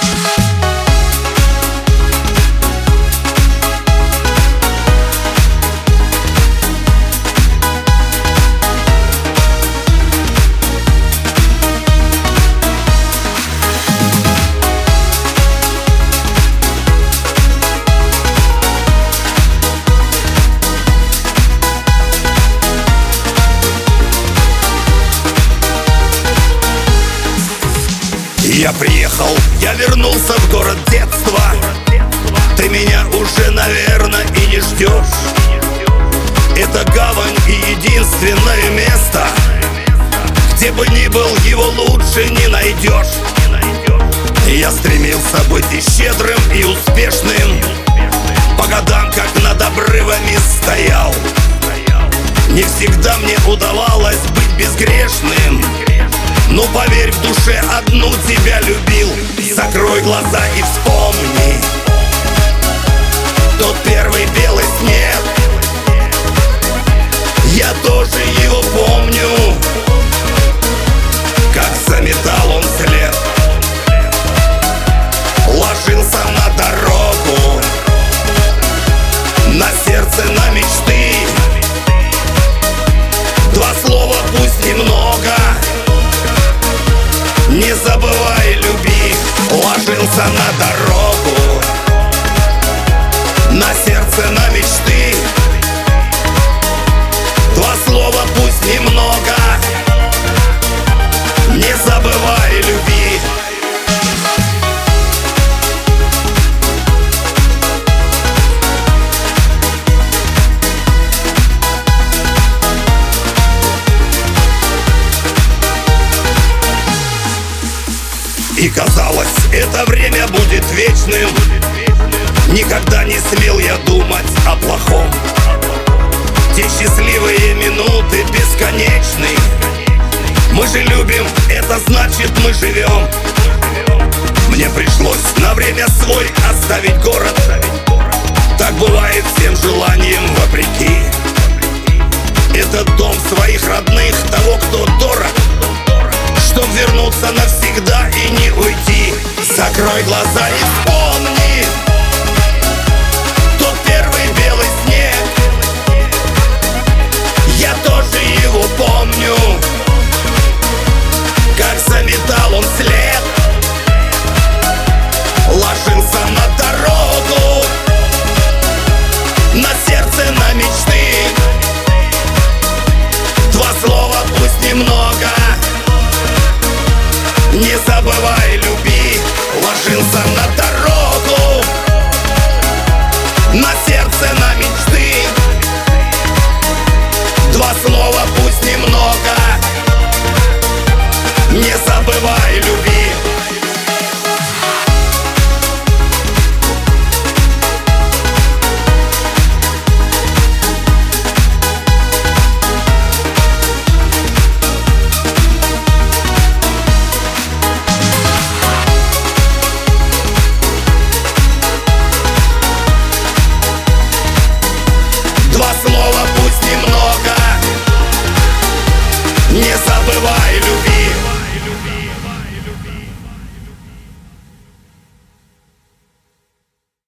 Я приехал, я вернулся в город детства. Ты меня уже, наверное, и не ждешь. Это гавань и единственное место, где бы ни был, его лучше не найдешь. Я стремился быть и щедрым, и успешным, по годам, как над обрывами стоял. Не всегда мне удавалось быть безгрешным, но поверь, в душе одну тебя любил. Закрой глаза и вспомни тот первый белый снег. Я тоже его помню, как заметал он след. Ложился на дорогу, на сердце, на мечты. Два слова, пусть немного, не забывай, люби. Ложился на дорогу, на сердце, на мечты. Два слова, пусть немного, не забывай, люби. И казалось, это время будет вечным. Никогда не смел я думать о плохом. Те счастливые минуты бесконечны. Мы же любим, это значит мы живем. Мне пришлось на время свой оставить город. Так бывает всем желанием вопреки. Этот дом своих родных, того, кто дорог, чтоб вернуться навсегда и не